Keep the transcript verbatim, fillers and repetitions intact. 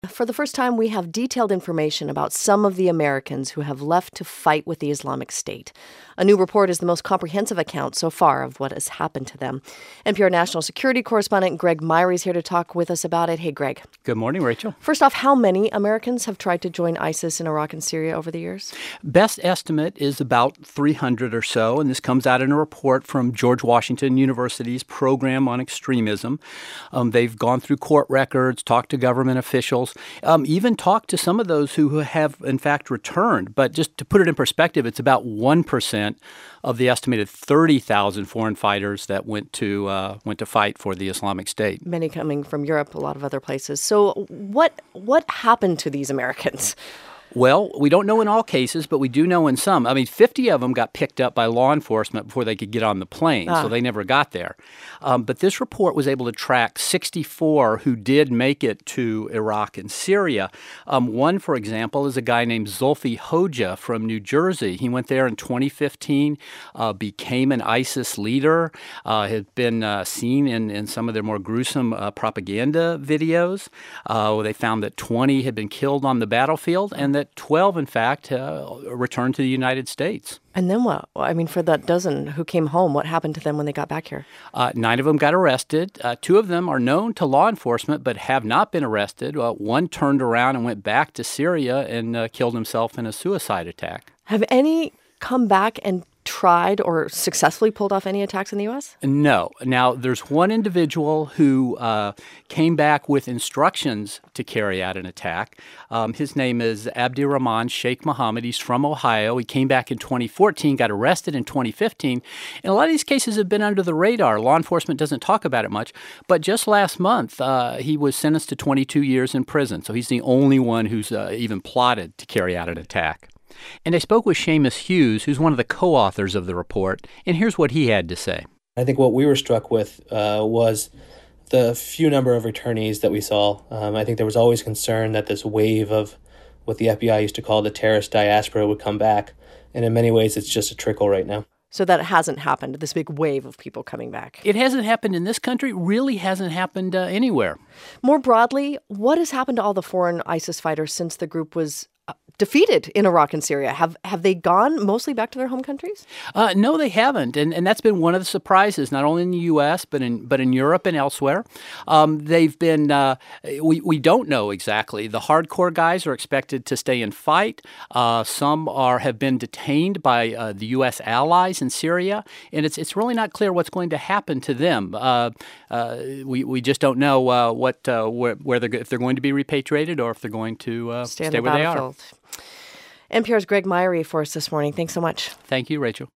For the first time, we have detailed information about some of the Americans who have left to fight with the Islamic State. A new report is the most comprehensive account so far of what has happened to them. N P R national security correspondent Greg Myre is here to talk with us about it. Hey, Greg. Good morning, Rachel. First off, how many Americans have tried to join ISIS in Iraq and Syria over the years? Best estimate is about three hundred or so, and this comes out in a report from George Washington University's Program on Extremism. Um, they've gone through court records, talked to government officials, um, even talked to some of those who have, in fact, returned. But just to put it in perspective, it's about one percent of the estimated thirty thousand foreign fighters that went to uh, went to fight for the Islamic State. Many coming from Europe, a lot of other places. So what what happened to these Americans? Well, we don't know in all cases, but we do know in some. I mean, fifty of them got picked up by law enforcement before they could get on the plane, ah. so they never got there. Um, but this report was able to track sixty-four who did make it to Iraq and Syria. Um, one, for example, is a guy named Zulfi Hoja from New Jersey. He went there in twenty fifteen, uh, became an ISIS leader, uh, had been uh, seen in, in some of their more gruesome uh, propaganda videos. Uh, where they found that twenty had been killed on the battlefield, and that twelve, in fact, uh, returned to the United States. And then what? I mean, for that dozen who came home, what happened to them when they got back here? Uh, nine of them got arrested. Uh, two of them are known to law enforcement but have not been arrested. Uh, one turned around and went back to Syria and uh, killed himself in a suicide attack. Have any come back and tried or successfully pulled off any attacks in the U S? No. Now, there's one individual who uh, came back with instructions to carry out an attack. Um, his name is Abdirahman Sheikh Mohammed. He's from Ohio. He came back in twenty fourteen, got arrested in twenty fifteen. And a lot of these cases have been under the radar. Law enforcement doesn't talk about it much. But just last month, uh, he was sentenced to twenty-two years in prison. So he's the only one who's uh, even plotted to carry out an attack. And I spoke with Seamus Hughes, who's one of the co-authors of the report, and here's what he had to say. I think what we were struck with uh, was the few number of returnees that we saw. Um, I think there was always concern that this wave of what the F B I used to call the terrorist diaspora would come back, and in many ways it's just a trickle right now. So that hasn't happened, this big wave of people coming back. It hasn't happened in this country, really hasn't happened uh, anywhere. More broadly, what has happened to all the foreign ISIS fighters since the group was uh, defeated in Iraq and Syria? Have have they gone mostly back to their home countries? Uh, no, they haven't, and and that's been one of the surprises, not only in the U S but in but in Europe and elsewhere. Um, they've been uh, we we don't know exactly. The hardcore guys are expected to stay and fight. Uh, some are have been detained by uh, the U S allies in Syria, and it's it's really not clear what's going to happen to them. Uh, uh, we we just don't know uh, what uh, where, where they're if they're going to be repatriated or if they're going to uh, stay, stay the where they are. N P R's Greg Myre for us this morning. Thanks so much. Thank you, Rachel.